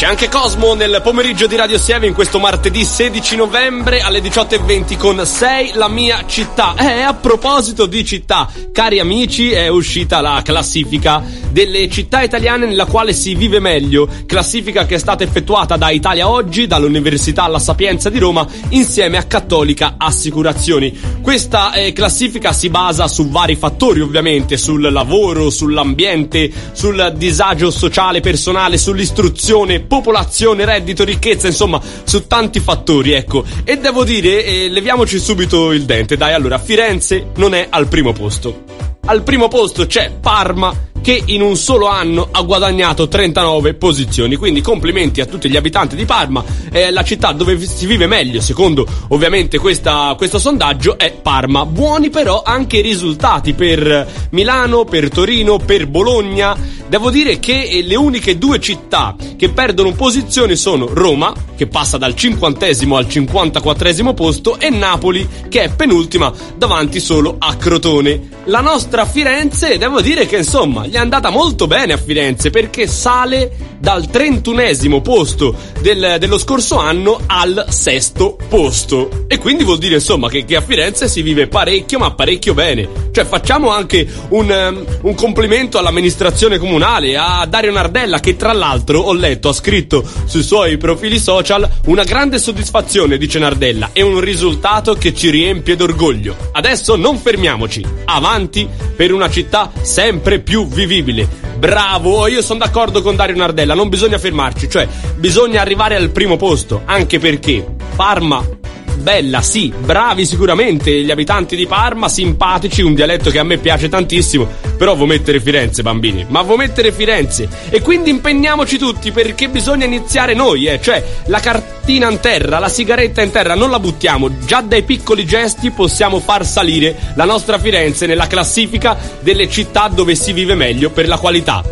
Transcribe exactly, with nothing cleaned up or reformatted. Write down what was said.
C'è anche Cosmo nel pomeriggio di Radio Sieve in questo martedì sedici novembre alle diciotto e venti con Sei la mia città. E a proposito di città, cari amici, è uscita la classifica delle città italiane nella quale si vive meglio, classifica che è stata effettuata da Italia Oggi, dall'Università La Sapienza di Roma, insieme a Cattolica Assicurazioni. Questa eh, classifica si basa su vari fattori, ovviamente, sul lavoro, sull'ambiente, sul disagio sociale personale, sull'istruzione, popolazione, reddito, ricchezza, insomma, su tanti fattori, ecco. E devo dire, eh, leviamoci subito il dente, dai, allora, Firenze non è al primo posto. Al primo posto c'è Parma, che in un solo anno ha guadagnato trentanove posizioni, quindi complimenti a tutti gli abitanti di Parma. È la città dove si vive meglio, secondo ovviamente questa, questo sondaggio, è Parma. Buoni però anche i risultati per Milano, per Torino, per Bologna. Devo dire che le uniche due città che perdono posizioni sono Roma, che passa dal cinquantesimo al cinquantaquattresimo posto, e Napoli, che è penultima davanti solo a Crotone. La nostra Firenze, devo dire che insomma gli è andata molto bene a Firenze, perché sale dal trentunesimo posto del, dello scorso anno al sesto posto, e quindi vuol dire insomma che, che a Firenze si vive parecchio, ma parecchio bene. Cioè facciamo anche un, um, un complimento all'amministrazione comunale, a Dario Nardella, che tra l'altro ho letto ha scritto sui suoi profili social: una grande soddisfazione, dice Nardella, è un risultato che ci riempie d'orgoglio. Adesso non fermiamoci, avanti per una città sempre più vivibile. Bravo, io sono d'accordo con Dario Nardella, non bisogna fermarci, cioè bisogna arrivare al primo posto, anche perché Parma, bella, sì, bravi sicuramente gli abitanti di Parma, simpatici, un dialetto che a me piace tantissimo, però vuoi mettere Firenze, bambini, ma vuoi mettere Firenze, e quindi impegniamoci tutti, perché bisogna iniziare noi, eh, cioè la cartina in terra, la sigaretta in terra, non la buttiamo, già dai piccoli gesti possiamo far salire la nostra Firenze nella classifica delle città dove si vive meglio per la qualità.